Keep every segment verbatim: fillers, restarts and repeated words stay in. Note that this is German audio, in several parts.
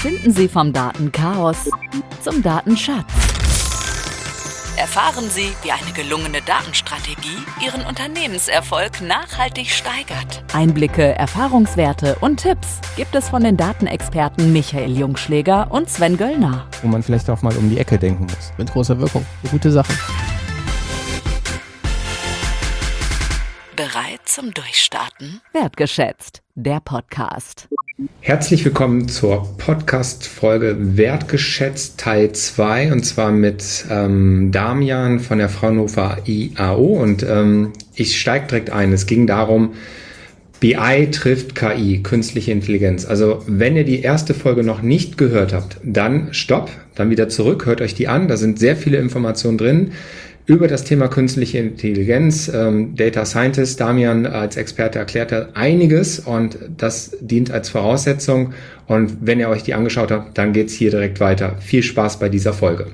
Finden Sie vom Datenchaos zum Datenschatz. Erfahren Sie, wie eine gelungene Datenstrategie Ihren Unternehmenserfolg nachhaltig steigert. Einblicke, Erfahrungswerte und Tipps gibt es von den Datenexperten Michael Jungschläger und Sven Göllner. Wo man vielleicht auch mal um die Ecke denken muss. Mit großer Wirkung. Eine gute Sache. Bereit zum Durchstarten? Wertgeschätzt, der Podcast. Herzlich willkommen zur Podcast-Folge Wertgeschätzt Teil zwei und zwar mit ähm, Damian von der Fraunhofer I A O und ähm, ich steige direkt ein. Es ging darum, B I trifft K I, künstliche Intelligenz. Also wenn ihr die erste Folge noch nicht gehört habt, dann stopp, dann wieder zurück, hört euch die an. Da sind sehr viele Informationen drin über das Thema künstliche Intelligenz. Ähm, Data Scientist Damian als Experte erklärt da einiges und das dient als Voraussetzung. Und wenn ihr euch die angeschaut habt, dann geht's hier direkt weiter. Viel Spaß bei dieser Folge.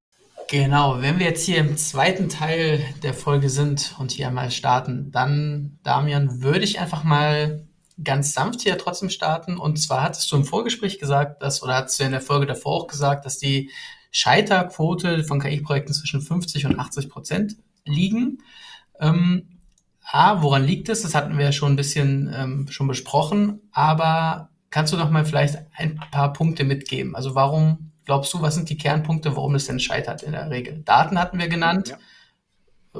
Genau, wenn wir jetzt hier im zweiten Teil der Folge sind und hier einmal starten, dann, Damian, würde ich einfach mal ganz sanft hier trotzdem starten. Und zwar hattest du im Vorgespräch gesagt, dass, oder hattest du in der Folge davor auch gesagt, dass die Scheiterquote von K I-Projekten zwischen fünfzig und achtzig Prozent liegen. Ähm, A, woran liegt es? Das hatten wir ja schon ein bisschen ähm, schon besprochen. Aber kannst du doch mal vielleicht ein paar Punkte mitgeben? Also warum glaubst du, was sind die Kernpunkte, warum es denn scheitert in der Regel? Daten hatten wir genannt. Ja.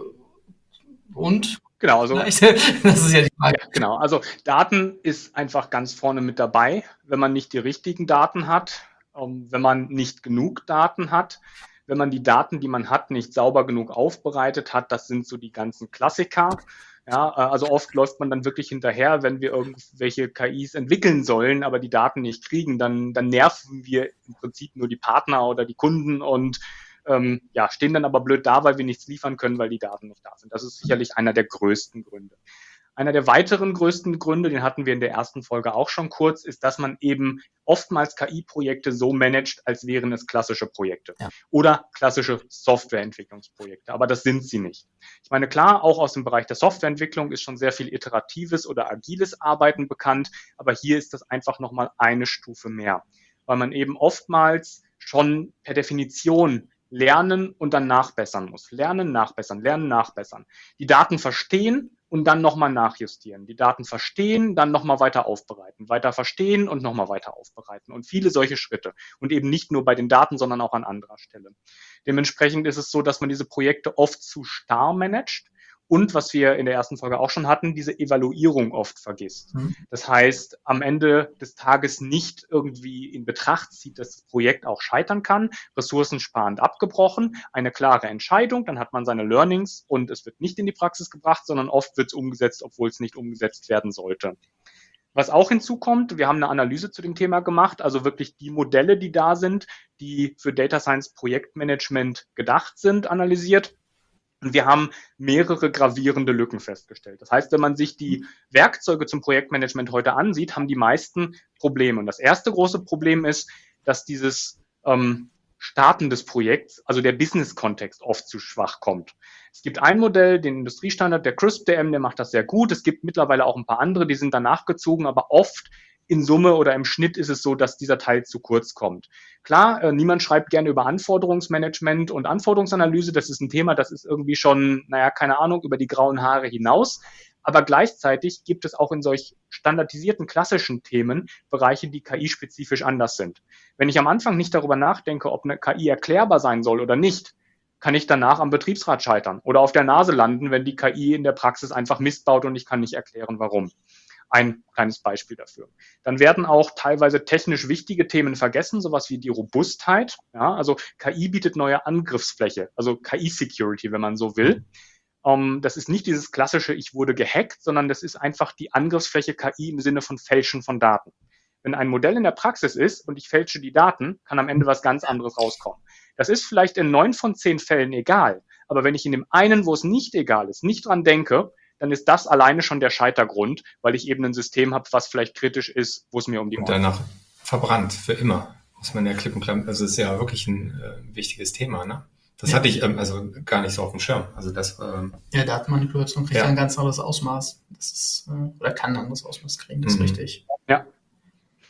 Und? Genau, also das ist ja die Frage. Ja, genau, also Daten ist einfach ganz vorne mit dabei, wenn man nicht die richtigen Daten hat. Wenn man nicht genug Daten hat, wenn man die Daten, die man hat, nicht sauber genug aufbereitet hat, das sind so die ganzen Klassiker. Ja, also oft läuft man dann wirklich hinterher, wenn wir irgendwelche K Is entwickeln sollen, aber die Daten nicht kriegen, dann, dann nerven wir im Prinzip nur die Partner oder die Kunden und ähm, ja, stehen dann aber blöd da, weil wir nichts liefern können, weil die Daten nicht da sind. Das ist sicherlich einer der größten Gründe. Einer der weiteren größten Gründe, den hatten wir in der ersten Folge auch schon kurz, ist, dass man eben oftmals K I-Projekte so managt, als wären es klassische Projekte ja. oder klassische Softwareentwicklungsprojekte. Aber das sind sie nicht. Ich meine, klar, auch aus dem Bereich der Softwareentwicklung ist schon sehr viel iteratives oder agiles Arbeiten bekannt, aber hier ist das einfach nochmal eine Stufe mehr, weil man eben oftmals schon per Definition lernen und dann nachbessern muss. Lernen, nachbessern, lernen, nachbessern. Die Daten verstehen und dann nochmal nachjustieren. Die Daten verstehen, dann nochmal weiter aufbereiten. Weiter verstehen und nochmal weiter aufbereiten. Und viele solche Schritte. Und eben nicht nur bei den Daten, sondern auch an anderer Stelle. Dementsprechend ist es so, dass man diese Projekte oft zu starr managt. Und was wir in der ersten Folge auch schon hatten, diese Evaluierung oft vergisst. Mhm. Das heißt, am Ende des Tages nicht irgendwie in Betracht zieht, dass das Projekt auch scheitern kann, ressourcensparend abgebrochen, eine klare Entscheidung, dann hat man seine Learnings und es wird nicht in die Praxis gebracht, sondern oft wird es umgesetzt, obwohl es nicht umgesetzt werden sollte. Was auch hinzukommt, wir haben eine Analyse zu dem Thema gemacht, also wirklich die Modelle, die da sind, die für Data Science Projektmanagement gedacht sind, analysiert. Und wir haben mehrere gravierende Lücken festgestellt. Das heißt, wenn man sich die Werkzeuge zum Projektmanagement heute ansieht, haben die meisten Probleme. Und das erste große Problem ist, dass dieses ähm, Starten des Projekts, also der Business-Kontext, oft zu schwach kommt. Es gibt ein Modell, den Industriestandard, der CRISP D M, der macht das sehr gut. Es gibt mittlerweile auch ein paar andere, die sind danach gezogen, aber oft in Summe oder im Schnitt ist es so, dass dieser Teil zu kurz kommt. Klar, äh, niemand schreibt gerne über Anforderungsmanagement und Anforderungsanalyse. Das ist ein Thema, das ist irgendwie schon, naja, keine Ahnung, über die grauen Haare hinaus. Aber gleichzeitig gibt es auch in solch standardisierten klassischen Themen Bereiche, die K I-spezifisch anders sind. Wenn ich am Anfang nicht darüber nachdenke, ob eine K I erklärbar sein soll oder nicht, kann ich danach am Betriebsrat scheitern oder auf der Nase landen, wenn die K I in der Praxis einfach Mist baut und ich kann nicht erklären, warum. Ein kleines Beispiel dafür. Dann werden auch teilweise technisch wichtige Themen vergessen, sowas wie die Robustheit. Ja, also K I bietet neue Angriffsfläche, also K I-Security, wenn man so will. Um, das ist nicht dieses klassische, ich wurde gehackt, sondern das ist einfach die Angriffsfläche K I im Sinne von Fälschen von Daten. Wenn ein Modell in der Praxis ist und ich fälsche die Daten, kann am Ende was ganz anderes rauskommen. Das ist vielleicht in neun von zehn Fällen egal, aber wenn ich in dem einen, wo es nicht egal ist, nicht dran denke, dann ist das alleine schon der Scheitergrund, weil ich eben ein System habe, was vielleicht kritisch ist, wo es mir um die Und danach verbrannt, für immer, muss man ja klipp und klar, also ist ja wirklich ein äh, wichtiges Thema, ne? Das ja. hatte ich ähm, also gar nicht so auf dem Schirm. Also das ähm, ja, Datenmanipulation kriegt ja. ein ganz anderes Ausmaß. Das ist, äh, oder kann ein anderes Ausmaß kriegen, das ist mhm. richtig. Ja.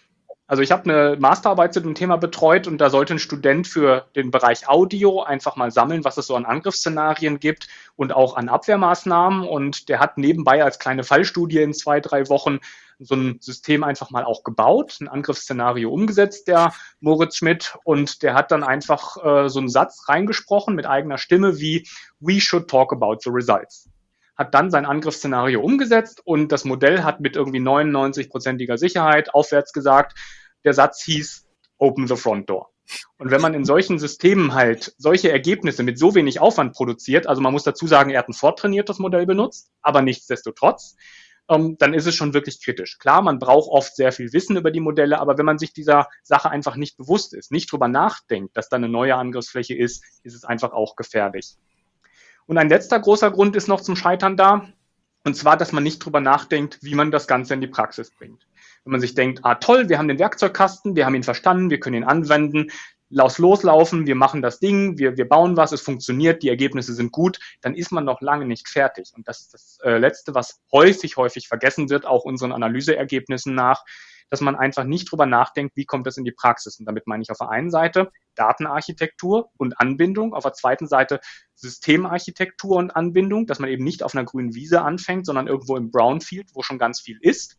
Also ich habe eine Masterarbeit zu dem Thema betreut und da sollte ein Student für den Bereich Audio einfach mal sammeln, was es so an Angriffsszenarien gibt und auch an Abwehrmaßnahmen. Und der hat nebenbei als kleine Fallstudie in zwei, drei Wochen so ein System einfach mal auch gebaut, ein Angriffsszenario umgesetzt, der Moritz Schmidt. Und der hat dann einfach äh, so einen Satz reingesprochen mit eigener Stimme wie "We should talk about the results." Hat dann sein Angriffsszenario umgesetzt und das Modell hat mit irgendwie neunundneunzig-prozentiger Sicherheit aufwärts gesagt, der Satz hieß "Open the front door." Und wenn man in solchen Systemen halt solche Ergebnisse mit so wenig Aufwand produziert, also man muss dazu sagen, er hat ein vortrainiertes Modell benutzt, aber nichtsdestotrotz, ähm, dann ist es schon wirklich kritisch. Klar, man braucht oft sehr viel Wissen über die Modelle, aber wenn man sich dieser Sache einfach nicht bewusst ist, nicht drüber nachdenkt, dass da eine neue Angriffsfläche ist, ist es einfach auch gefährlich. Und ein letzter großer Grund ist noch zum Scheitern da, und zwar, dass man nicht drüber nachdenkt, wie man das Ganze in die Praxis bringt. Wenn man sich denkt, ah toll, wir haben den Werkzeugkasten, wir haben ihn verstanden, wir können ihn anwenden, lass loslaufen, wir machen das Ding, wir, wir bauen was, es funktioniert, die Ergebnisse sind gut, dann ist man noch lange nicht fertig. Und das ist das äh, Letzte, was häufig, häufig vergessen wird, auch unseren Analyseergebnissen nach, dass man einfach nicht drüber nachdenkt, wie kommt das in die Praxis. Und damit meine ich auf der einen Seite Datenarchitektur und Anbindung, auf der zweiten Seite Systemarchitektur und Anbindung, dass man eben nicht auf einer grünen Wiese anfängt, sondern irgendwo im Brownfield, wo schon ganz viel ist.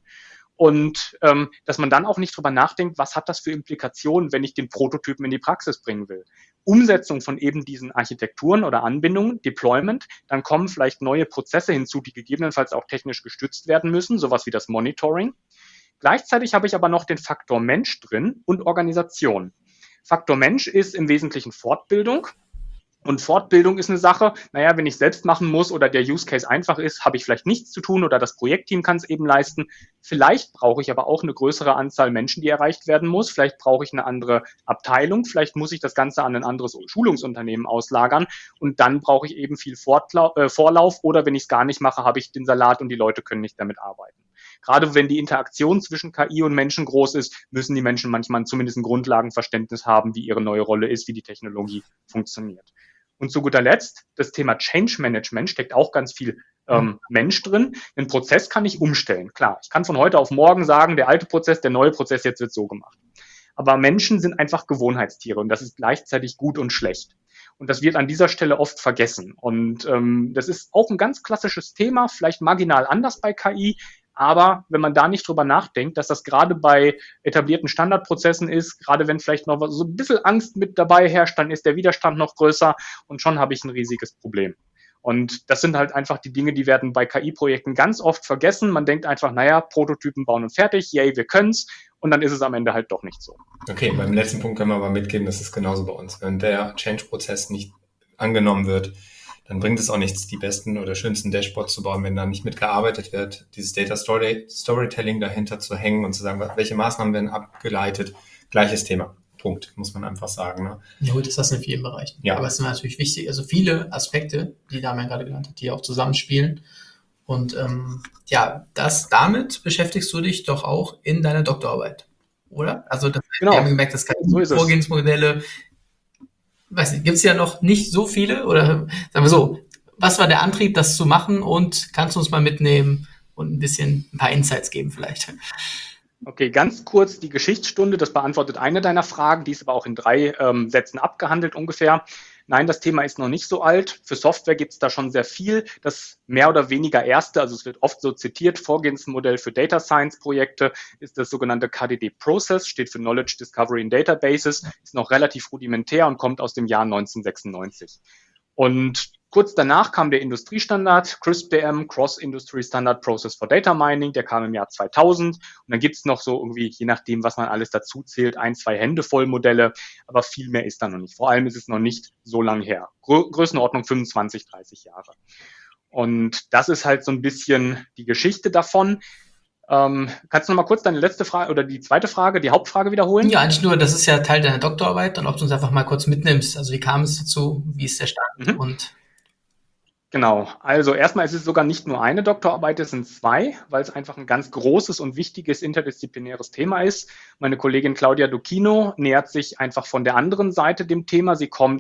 Und ähm, dass man dann auch nicht drüber nachdenkt, was hat das für Implikationen, wenn ich den Prototypen in die Praxis bringen will. Umsetzung von eben diesen Architekturen oder Anbindungen, Deployment, dann kommen vielleicht neue Prozesse hinzu, die gegebenenfalls auch technisch gestützt werden müssen, sowas wie das Monitoring. Gleichzeitig habe ich aber noch den Faktor Mensch drin und Organisation. Faktor Mensch ist im Wesentlichen Fortbildung. Und Fortbildung ist eine Sache, naja, wenn ich selbst machen muss oder der Use Case einfach ist, habe ich vielleicht nichts zu tun oder das Projektteam kann es eben leisten. Vielleicht brauche ich aber auch eine größere Anzahl Menschen, die erreicht werden muss. Vielleicht brauche ich eine andere Abteilung. Vielleicht muss ich das Ganze an ein anderes Schulungsunternehmen auslagern. Und dann brauche ich eben viel Fortlauf, äh, Vorlauf. Oder wenn ich es gar nicht mache, habe ich den Salat und die Leute können nicht damit arbeiten. Gerade wenn die Interaktion zwischen K I und Menschen groß ist, müssen die Menschen manchmal zumindest ein Grundlagenverständnis haben, wie ihre neue Rolle ist, wie die Technologie funktioniert. Und zu guter Letzt, das Thema Change Management steckt auch ganz viel ähm, Mensch drin. Den Prozess kann ich umstellen. Klar, ich kann von heute auf morgen sagen, der alte Prozess, der neue Prozess, jetzt wird so gemacht. Aber Menschen sind einfach Gewohnheitstiere und das ist gleichzeitig gut und schlecht. Und das wird an dieser Stelle oft vergessen. Und ähm, das ist auch ein ganz klassisches Thema, vielleicht marginal anders bei K I, aber wenn man da nicht drüber nachdenkt, dass das gerade bei etablierten Standardprozessen ist, gerade wenn vielleicht noch so ein bisschen Angst mit dabei herrscht, dann ist der Widerstand noch größer und schon habe ich ein riesiges Problem. Und das sind halt einfach die Dinge, die werden bei K I-Projekten ganz oft vergessen. Man denkt einfach, naja, Prototypen bauen und fertig, yay, wir können's. Und dann ist es am Ende halt doch nicht so. Okay, beim letzten Punkt können wir aber mitgeben, das ist genauso bei uns. Wenn der Change-Prozess nicht angenommen wird, dann bringt es auch nichts, die besten oder schönsten Dashboards zu bauen, wenn da nicht mitgearbeitet wird, dieses Data Story, Storytelling dahinter zu hängen und zu sagen, welche Maßnahmen werden abgeleitet. Gleiches Thema. Punkt, muss man einfach sagen. Ne? Ja gut, ist das in vielen Bereichen. Ja. Aber es sind natürlich wichtig, also viele Aspekte, die Damian gerade genannt hat, die auch zusammenspielen. Und ähm, ja, das damit beschäftigst du dich doch auch in deiner Doktorarbeit, oder? Also das, genau. Wir haben gemerkt, dass so Vorgehensmodelle, weiß nicht, gibt es ja noch nicht so viele, oder sagen wir so, was war der Antrieb, das zu machen, und kannst du uns mal mitnehmen und ein bisschen ein paar Insights geben vielleicht? Okay, ganz kurz die Geschichtsstunde, das beantwortet eine deiner Fragen, die ist aber auch in drei ähm, Sätzen abgehandelt ungefähr. Nein, das Thema ist noch nicht so alt. Für Software gibt es da schon sehr viel. Das mehr oder weniger erste, also es wird oft so zitiert, Vorgehensmodell für Data Science Projekte ist das sogenannte K D D Process, steht für Knowledge Discovery in Databases, ist noch relativ rudimentär und kommt aus dem Jahr neunzehnhundertsechsundneunzig. Und kurz danach kam der Industriestandard, C R I S P M, Cross Industry Standard Process for Data Mining, der kam im Jahr zweitausend. Und dann gibt's noch so irgendwie, je nachdem, was man alles dazu zählt, ein, zwei Hände voll Modelle, aber viel mehr ist da noch nicht. Vor allem ist es noch nicht so lang her. Grö- Größenordnung fünfundzwanzig, dreißig Jahre. Und das ist halt so ein bisschen die Geschichte davon. Ähm, kannst du noch mal kurz deine letzte Frage oder die zweite Frage, die Hauptfrage wiederholen? Ja, eigentlich nur, das ist ja Teil deiner Doktorarbeit, und ob du uns einfach mal kurz mitnimmst. Also wie kam es dazu, wie ist der Stand? Mhm. Und Genau, also erstmal ist es sogar nicht nur eine Doktorarbeit, es sind zwei, weil es einfach ein ganz großes und wichtiges interdisziplinäres Thema ist. Meine Kollegin Claudia Ducchino nähert sich einfach von der anderen Seite dem Thema. Sie kommt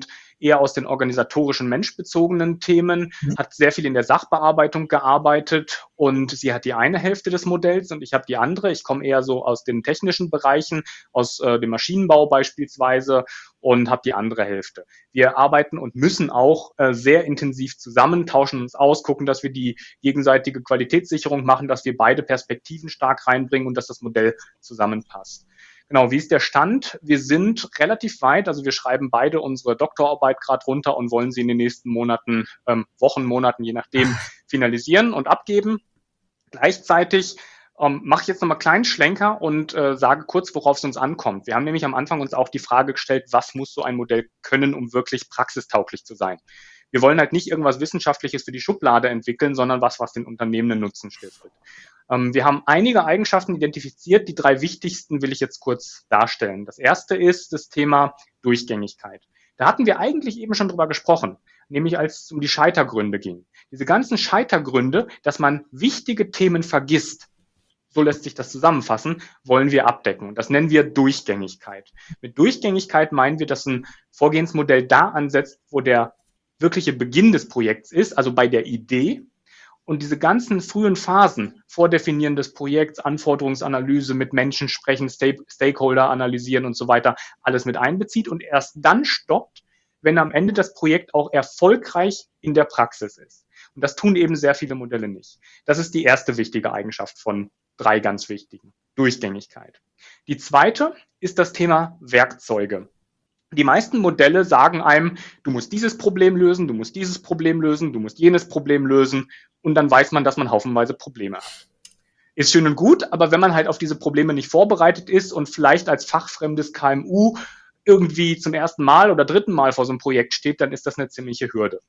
eher aus den organisatorischen, menschbezogenen Themen, hat sehr viel in der Sachbearbeitung gearbeitet und sie hat die eine Hälfte des Modells und ich habe die andere. Ich komme eher so aus den technischen Bereichen, aus äh, dem Maschinenbau beispielsweise und habe die andere Hälfte. Wir arbeiten und müssen auch äh, sehr intensiv zusammen, tauschen uns aus, gucken, dass wir die gegenseitige Qualitätssicherung machen, dass wir beide Perspektiven stark reinbringen und dass das Modell zusammenpasst. Genau, wie ist der Stand? Wir sind relativ weit, also wir schreiben beide unsere Doktorarbeit gerade runter und wollen sie in den nächsten Monaten, ähm, Wochen, Monaten, je nachdem, finalisieren und abgeben. Gleichzeitig ähm, mache ich jetzt nochmal einen kleinen Schlenker und äh, sage kurz, worauf es uns ankommt. Wir haben nämlich am Anfang uns auch die Frage gestellt, was muss so ein Modell können, um wirklich praxistauglich zu sein? Wir wollen halt nicht irgendwas Wissenschaftliches für die Schublade entwickeln, sondern was, was den Unternehmen einen Nutzen stiftet. Ähm, wir haben einige Eigenschaften identifiziert. Die drei wichtigsten will ich jetzt kurz darstellen. Das erste ist das Thema Durchgängigkeit. Da hatten wir eigentlich eben schon drüber gesprochen, nämlich als es um die Scheitergründe ging. Diese ganzen Scheitergründe, dass man wichtige Themen vergisst, so lässt sich das zusammenfassen, wollen wir abdecken. Und das nennen wir Durchgängigkeit. Mit Durchgängigkeit meinen wir, dass ein Vorgehensmodell da ansetzt, wo der wirkliche Beginn des Projekts ist, also bei der Idee. Und diese ganzen frühen Phasen, Vordefinieren des Projekts, Anforderungsanalyse, mit Menschen sprechen, Stakeholder analysieren und so weiter, alles mit einbezieht und erst dann stoppt, wenn am Ende das Projekt auch erfolgreich in der Praxis ist. Und das tun eben sehr viele Modelle nicht. Das ist die erste wichtige Eigenschaft von drei ganz wichtigen. Durchgängigkeit. Die zweite ist das Thema Werkzeuge. Die meisten Modelle sagen einem, du musst dieses Problem lösen, du musst dieses Problem lösen, du musst jenes Problem lösen und dann weiß man, dass man haufenweise Probleme hat. Ist schön und gut, aber wenn man halt auf diese Probleme nicht vorbereitet ist und vielleicht als fachfremdes K M U irgendwie zum ersten Mal oder dritten Mal vor so einem Projekt steht, dann ist das eine ziemliche Hürde.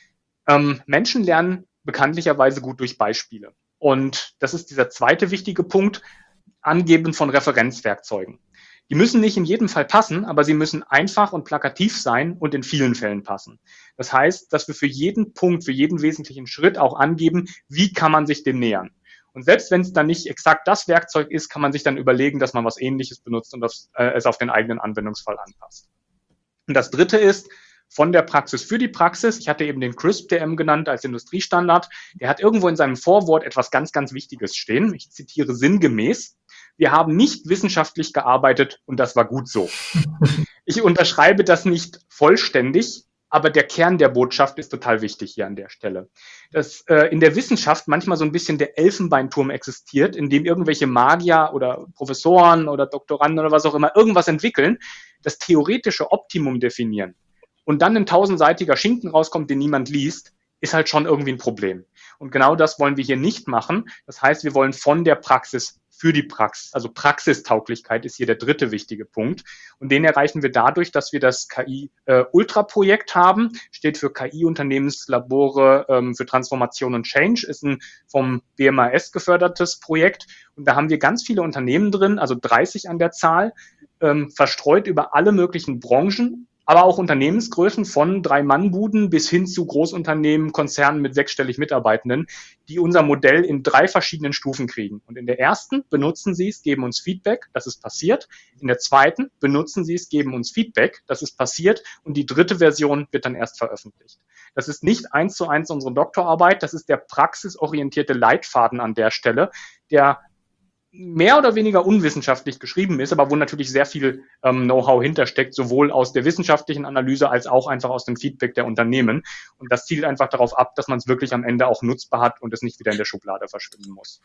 Ähm, Menschen lernen bekanntlicherweise gut durch Beispiele. Und das ist dieser zweite wichtige Punkt, Angeben von Referenzwerkzeugen. Die müssen nicht in jedem Fall passen, aber sie müssen einfach und plakativ sein und in vielen Fällen passen. Das heißt, dass wir für jeden Punkt, für jeden wesentlichen Schritt auch angeben, wie kann man sich dem nähern. Und selbst wenn es dann nicht exakt das Werkzeug ist, kann man sich dann überlegen, dass man was Ähnliches benutzt und das, äh, es auf den eigenen Anwendungsfall anpasst. Und das Dritte ist, von der Praxis für die Praxis. Ich hatte eben den CRISP-D M genannt als Industriestandard. Der hat irgendwo in seinem Vorwort etwas ganz, ganz Wichtiges stehen. Ich zitiere sinngemäß. Wir haben nicht wissenschaftlich gearbeitet und das war gut so. Ich unterschreibe das nicht vollständig, aber der Kern der Botschaft ist total wichtig hier an der Stelle. Dass äh, in der Wissenschaft manchmal so ein bisschen der Elfenbeinturm existiert, in dem irgendwelche Magier oder Professoren oder Doktoranden oder was auch immer irgendwas entwickeln, das theoretische Optimum definieren und dann ein tausendseitiger Schinken rauskommt, den niemand liest, ist halt schon irgendwie ein Problem. Und genau das wollen wir hier nicht machen. Das heißt, wir wollen von der Praxis für die Praxis, also Praxistauglichkeit ist hier der dritte wichtige Punkt. Und den erreichen wir dadurch, dass wir das K I-Ultra-Projekt äh, haben, steht für K I-Unternehmenslabore ähm, für Transformation und Change, ist ein vom B M A S gefördertes Projekt. Und da haben wir ganz viele Unternehmen drin, also dreißig an der Zahl, ähm, verstreut über alle möglichen Branchen, aber auch Unternehmensgrößen von Drei-Mann-Buden bis hin zu Großunternehmen, Konzernen mit sechsstellig Mitarbeitenden, die unser Modell in drei verschiedenen Stufen kriegen. Und in der ersten benutzen sie es, geben uns Feedback, das ist passiert. In der zweiten benutzen sie es, geben uns Feedback, das ist passiert. Und die dritte Version wird dann erst veröffentlicht. Das ist nicht eins zu eins unsere Doktorarbeit, das ist der praxisorientierte Leitfaden an der Stelle, der mehr oder weniger unwissenschaftlich geschrieben ist, aber wo natürlich sehr viel ähm, Know-how hintersteckt, sowohl aus der wissenschaftlichen Analyse als auch einfach aus dem Feedback der Unternehmen. Und das zielt einfach darauf ab, dass man es wirklich am Ende auch nutzbar hat und es nicht wieder in der Schublade verschwinden muss.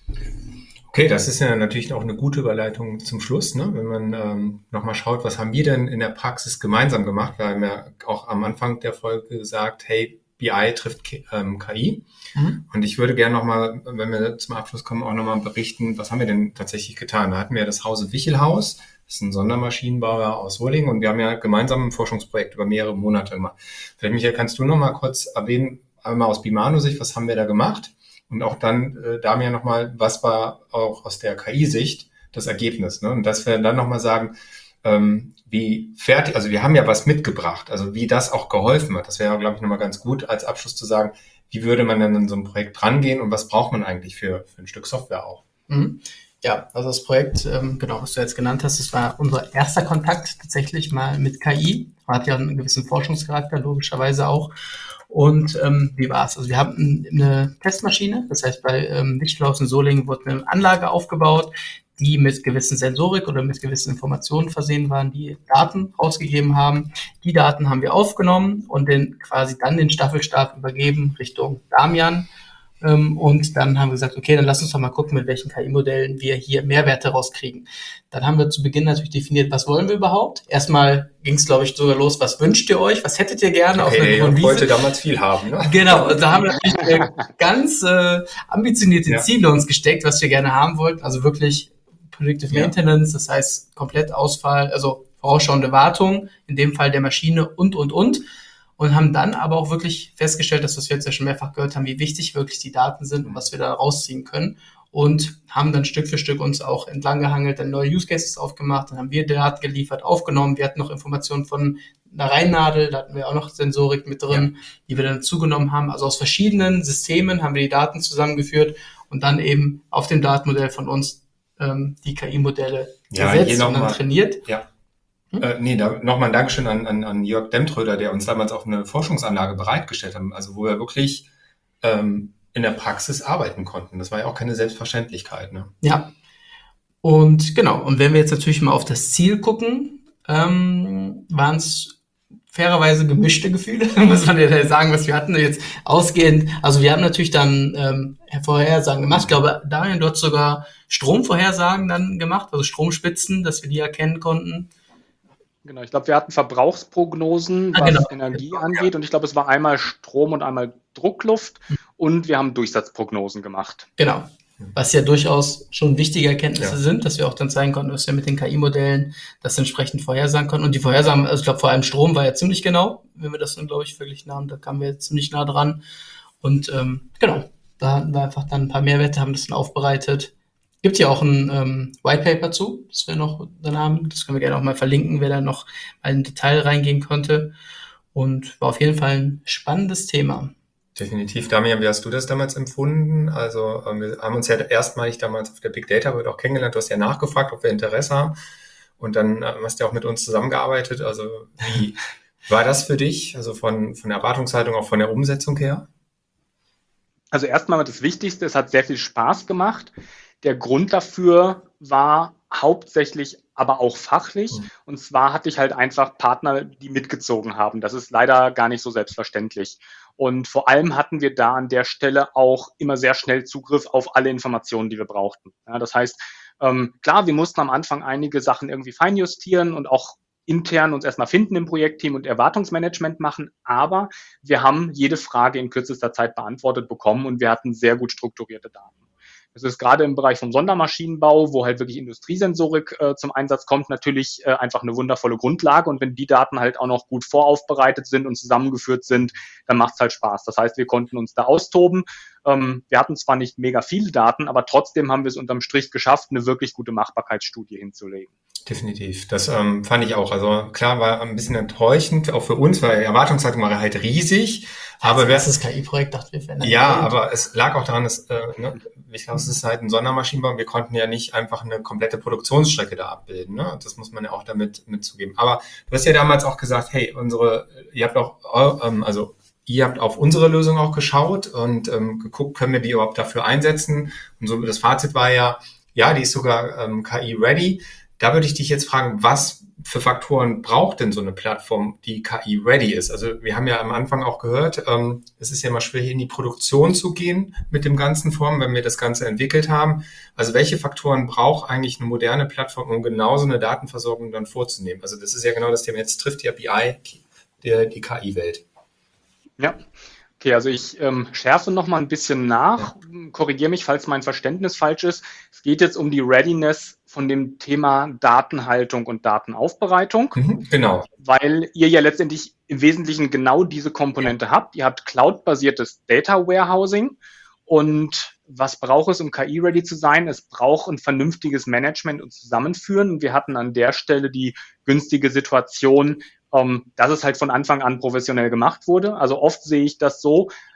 Okay, das ist ja natürlich auch eine gute Überleitung zum Schluss, ne? Wenn man ähm, nochmal schaut, was haben wir denn in der Praxis gemeinsam gemacht? Wir haben ja auch am Anfang der Folge gesagt, hey, B I trifft K I. Mhm. Und ich würde gerne nochmal, wenn wir zum Abschluss kommen, auch nochmal berichten, was haben wir denn tatsächlich getan? Da hatten wir das Hause Wichelhaus, das ist ein Sondermaschinenbauer aus Solingen und wir haben ja gemeinsam ein Forschungsprojekt über mehrere Monate gemacht. Vielleicht, Michael, kannst du nochmal kurz erwähnen, einmal aus Bimano-Sicht, was haben wir da gemacht? Und auch dann, äh, Damian, nochmal, was war auch aus der K I-Sicht das Ergebnis? Ne? Und dass wir dann nochmal sagen, ähm, wie fertig, also wir haben ja was mitgebracht, also wie das auch geholfen hat. Das wäre, glaube ich, nochmal ganz gut als Abschluss zu sagen, wie würde man denn in so ein Projekt rangehen und was braucht man eigentlich für, für ein Stück Software auch? Mhm. Ja, also das Projekt, ähm, genau, was du jetzt genannt hast, das war unser erster Kontakt tatsächlich mal mit K I. Man hat ja einen gewissen Forschungscharakter, logischerweise auch. Und ähm, wie war es? Also wir haben eine Testmaschine, das heißt bei ähm, Wichtelhaus in Solingen wurde eine Anlage aufgebaut, die mit gewissen Sensorik oder mit gewissen Informationen versehen waren, die Daten rausgegeben haben. Die Daten haben wir aufgenommen und den, quasi dann den Staffelstab übergeben Richtung Damian. Ähm, und dann haben wir gesagt, okay, dann lass uns doch mal gucken, mit welchen K I-Modellen wir hier Mehrwerte rauskriegen. Dann haben wir zu Beginn natürlich definiert, was wollen wir überhaupt? Erstmal ging es, glaube ich, sogar los, was wünscht ihr euch? Was hättet ihr gerne okay, auf einer grünen Wiese? Ich wollte damals viel haben, ne? Genau, da haben wir natürlich äh, ganz äh, ambitionierte Ja. Ziele uns gesteckt, was wir gerne haben wollten. Also wirklich Predictive Ja. Maintenance, das heißt komplett Ausfall, also vorausschauende Wartung, in dem Fall der Maschine und, und, und. Und haben dann aber auch wirklich festgestellt, dass was wir jetzt ja schon mehrfach gehört haben, wie wichtig wirklich die Daten sind und was wir da rausziehen können. Und haben dann Stück für Stück uns auch entlang gehangelt, dann neue Use Cases aufgemacht, dann haben wir Daten geliefert, aufgenommen. Wir hatten noch Informationen von einer Reinnadel, da hatten wir auch noch Sensorik mit drin, die wir dann zugenommen haben. Also aus verschiedenen Systemen haben wir die Daten zusammengeführt und dann eben auf dem Datenmodell von uns ähm, die K I-Modelle Ja, gesetzt hier noch und dann mal- trainiert. Ja. Hm? Äh, nee, da, nochmal ein Dankeschön an, an, an Jörg Demtröder, der uns damals auch eine Forschungsanlage bereitgestellt hat, also wo wir wirklich ähm, in der Praxis arbeiten konnten. Das war ja auch keine Selbstverständlichkeit. Ne? Ja. Und genau, und wenn wir jetzt natürlich mal auf das Ziel gucken, ähm, waren es fairerweise gemischte Gefühle, muss man ja sagen, was wir hatten jetzt ausgehend. Also wir haben natürlich dann ähm, Vorhersagen gemacht. Ich glaube, Daniel, du hast sogar Stromvorhersagen dann gemacht, also Stromspitzen, dass wir die erkennen konnten. Genau, ich glaube, wir hatten Verbrauchsprognosen, Ah, was genau. Energie angeht. Und ich glaube, es war einmal Strom und einmal Druckluft. Und wir haben Durchsatzprognosen gemacht. Genau. Was ja durchaus schon wichtige Erkenntnisse Ja. sind, dass wir auch dann zeigen konnten, dass wir mit den K I-Modellen das entsprechend vorhersagen konnten. Und die Vorhersagen, also ich glaube, vor allem Strom war ja ziemlich genau, wenn wir das dann, glaube ich, verglichen haben. Da kamen wir jetzt ziemlich nah dran. Und ähm, genau, da hatten wir einfach dann ein paar Mehrwerte, haben das dann aufbereitet. Gibt ja auch ein ähm, White Paper zu, das wir noch dann haben. Das können wir gerne auch mal verlinken, wer da noch mal in Detail reingehen konnte. Und war auf jeden Fall ein spannendes Thema. Definitiv. Damian, wie hast du das damals empfunden? Also ähm, wir haben uns ja erstmalig damals auf der Big Data World auch kennengelernt. Du hast ja nachgefragt, ob wir Interesse haben. Und dann ähm, hast du ja auch mit uns zusammengearbeitet. Also wie war das für dich? Also von, von der Erwartungshaltung, auch von der Umsetzung her? Also erstmal das Wichtigste, es hat sehr viel Spaß gemacht. Der Grund dafür war hauptsächlich aber auch fachlich. Mhm. Und zwar hatte ich halt einfach Partner, die mitgezogen haben. Das ist leider gar nicht so selbstverständlich. Und vor allem hatten wir da an der Stelle auch immer sehr schnell Zugriff auf alle Informationen, die wir brauchten. Ja, das heißt, ähm, klar, wir mussten am Anfang einige Sachen irgendwie feinjustieren und auch intern uns erstmal finden im Projektteam und Erwartungsmanagement machen, aber wir haben jede Frage in kürzester Zeit beantwortet bekommen und wir hatten sehr gut strukturierte Daten. Das ist gerade im Bereich vom Sondermaschinenbau, wo halt wirklich Industriesensorik äh, zum Einsatz kommt, natürlich äh, einfach eine wundervolle Grundlage. Und wenn die Daten halt auch noch gut voraufbereitet sind und zusammengeführt sind, dann macht es halt Spaß. Das heißt, wir konnten uns da austoben. Ähm, wir hatten zwar nicht mega viele Daten, aber trotzdem haben wir es unterm Strich geschafft, eine wirklich gute Machbarkeitsstudie hinzulegen. Definitiv. Das ähm, fand ich auch. Also klar, war ein bisschen enttäuschend, auch für uns, weil die Erwartungshaltung war halt riesig. Aber wer, das ist das K I-Projekt, dachten wir, verändern. ja, aber es lag auch daran, dass, äh, ne, ich glaube, es ist halt ein Sondermaschinenbau und wir konnten ja nicht einfach eine komplette Produktionsstrecke da abbilden. Ne? Das muss man ja auch damit mitzugeben. Aber du hast ja damals auch gesagt, hey, unsere, ihr habt auch, ähm, also ihr habt auf unsere Lösung auch geschaut und ähm, geguckt, können wir die überhaupt dafür einsetzen? Und so das Fazit war ja, ja, die ist sogar ähm, K I-ready. Da würde ich dich jetzt fragen, was für Faktoren braucht denn so eine Plattform, die K I-ready ist? Also wir haben ja am Anfang auch gehört, ähm, es ist ja immer schwierig, in die Produktion zu gehen mit dem ganzen Form, wenn wir das Ganze entwickelt haben. Also welche Faktoren braucht eigentlich eine moderne Plattform, um genau so eine Datenversorgung dann vorzunehmen? Also das ist ja genau das Thema. Jetzt trifft ja B I die, die K I-Welt. Ja, okay, also ich ähm, schärfe noch mal ein bisschen nach, korrigiere mich, falls mein Verständnis falsch ist. Es geht jetzt um die Readiness von dem Thema Datenhaltung und Datenaufbereitung, Mhm, genau. weil ihr ja letztendlich im Wesentlichen genau diese Komponente habt. Ihr habt cloud-basiertes Data Warehousing und was braucht es, um K I-ready zu sein? Es braucht ein vernünftiges Management und Zusammenführen. Und wir hatten an der Stelle die günstige Situation, ähm, dass es halt von Anfang an professionell gemacht wurde. Also oft sehe ich das so,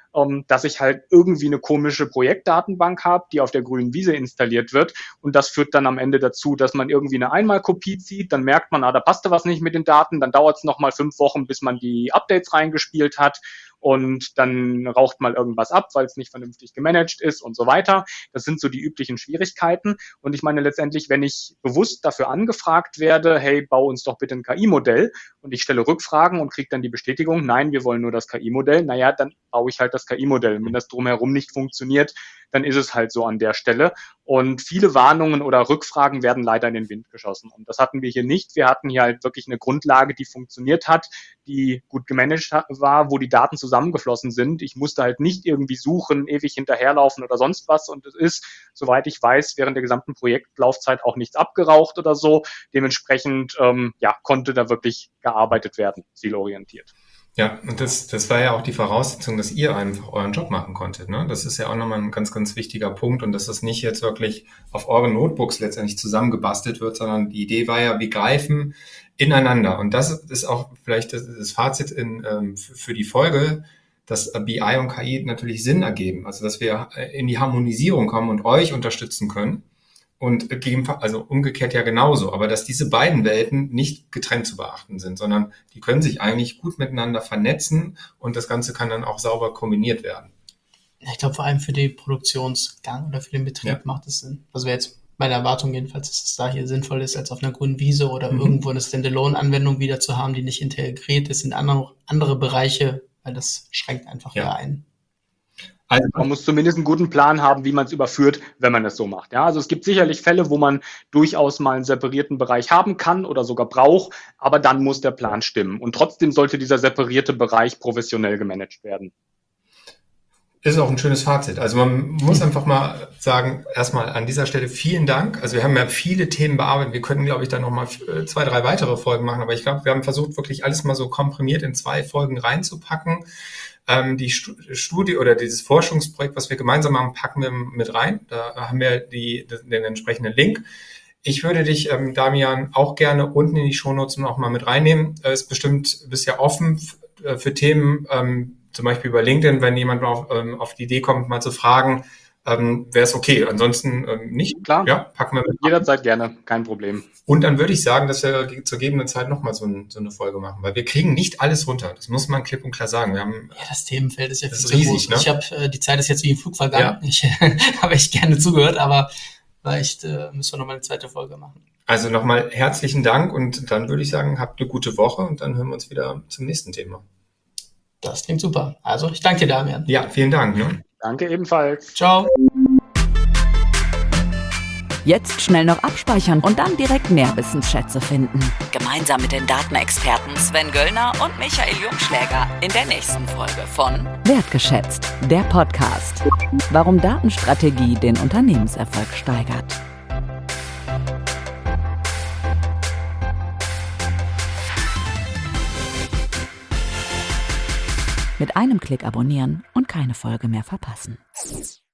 ähm, dass ich halt irgendwie eine komische Projektdatenbank habe, die auf der grünen Wiese installiert wird. Und das führt dann am Ende dazu, dass man irgendwie eine Einmalkopie zieht, dann merkt man, ah, da passte was nicht mit den Daten, dann dauert es nochmal fünf Wochen, bis man die Updates reingespielt hat. Und dann raucht mal irgendwas ab, weil es nicht vernünftig gemanagt ist und so weiter. Das sind so die üblichen Schwierigkeiten. Und ich meine letztendlich, wenn ich bewusst dafür angefragt werde, hey, bau uns doch bitte ein K I-Modell und ich stelle Rückfragen und kriege dann die Bestätigung, nein, wir wollen nur das K I-Modell, naja, dann baue ich halt das K I-Modell. Wenn das drumherum nicht funktioniert, dann ist es halt so an der Stelle. Und viele Warnungen oder Rückfragen werden leider in den Wind geschossen. Und das hatten wir hier nicht. Wir hatten hier halt wirklich eine Grundlage, die funktioniert hat, die gut gemanagt war, wo die Daten zusammengeflossen sind. Ich musste halt nicht irgendwie suchen, ewig hinterherlaufen oder sonst was. Und es ist, soweit ich weiß, während der gesamten Projektlaufzeit auch nichts abgeraucht oder so. Dementsprechend ähm, ja, konnte da wirklich gearbeitet werden, zielorientiert. Ja, und das, das war ja auch die Voraussetzung, dass ihr einfach euren Job machen konntet. Ne? Das ist ja auch nochmal ein ganz, ganz wichtiger Punkt und dass das nicht jetzt wirklich auf euren Notebooks letztendlich zusammengebastelt wird, sondern die Idee war ja, wir greifen ineinander. Und das ist auch vielleicht das, das Fazit in, ähm, für die Folge, dass B I und K I natürlich Sinn ergeben. Also dass wir in die Harmonisierung kommen und euch unterstützen können. Und also umgekehrt ja genauso, aber dass diese beiden Welten nicht getrennt zu beachten sind, sondern die können sich eigentlich gut miteinander vernetzen und das Ganze kann dann auch sauber kombiniert werden. Ich glaube, vor allem für den Produktionsgang oder für den Betrieb ja. macht es Sinn. Also wäre jetzt meine Erwartung jedenfalls, dass es da hier sinnvoll ist, als auf einer grünen Wiese oder mhm. irgendwo eine Standalone-Anwendung wieder zu haben, die nicht integriert ist in andere, andere Bereiche, weil das schränkt einfach ja. eher ein. Also man muss zumindest einen guten Plan haben, wie man es überführt, wenn man es so macht. Ja, also es gibt sicherlich Fälle, wo man durchaus mal einen separierten Bereich haben kann oder sogar braucht, aber dann muss der Plan stimmen. Und trotzdem sollte dieser separierte Bereich professionell gemanagt werden. Ist auch ein schönes Fazit. Also man muss einfach mal sagen, erstmal an dieser Stelle vielen Dank. Also wir haben ja viele Themen bearbeitet. Wir könnten, glaube ich, dann nochmal zwei, drei weitere Folgen machen. Aber ich glaube, wir haben versucht, wirklich alles mal so komprimiert in zwei Folgen reinzupacken. Ähm, die Studie oder dieses Forschungsprojekt, was wir gemeinsam machen, packen wir mit rein. Da haben wir die, den entsprechenden Link. Ich würde dich, ähm, Damian, auch gerne unten in die Shownotes noch mal mit reinnehmen. Es ist bestimmt bisher offen f- für Themen, ähm, zum Beispiel über LinkedIn, wenn jemand auf, ähm, auf die Idee kommt, mal zu fragen, ähm, wäre es okay. Ansonsten ähm, nicht. Klar, ja, packen wir mit. Jederzeit gerne, kein Problem. Und dann würde ich sagen, dass wir zur gegebenen Zeit nochmal so, ein, so eine Folge machen, weil wir kriegen nicht alles runter. Das muss man klipp und klar sagen. Wir haben, ja, das Themenfeld ist ja das viel ist zu riesig, groß. Ne? Ich habe äh, die Zeit ist jetzt wie im Flug vergangen. Ja. Ich habe echt gerne zugehört, aber vielleicht äh, müssen wir nochmal eine zweite Folge machen. Also nochmal herzlichen Dank und dann würde ich sagen, habt eine gute Woche und dann hören wir uns wieder zum nächsten Thema. Das klingt super. Also ich danke dir, Damian. Ja, vielen Dank. Ne? Danke ebenfalls. Ciao. Jetzt schnell noch abspeichern und dann direkt mehr Wissensschätze finden. Gemeinsam mit den Datenexperten Sven Göllner und Michael Jungschläger in der nächsten Folge von Wertgeschätzt, der Podcast. Warum Datenstrategie den Unternehmenserfolg steigert. Mit einem Klick abonnieren und keine Folge mehr verpassen.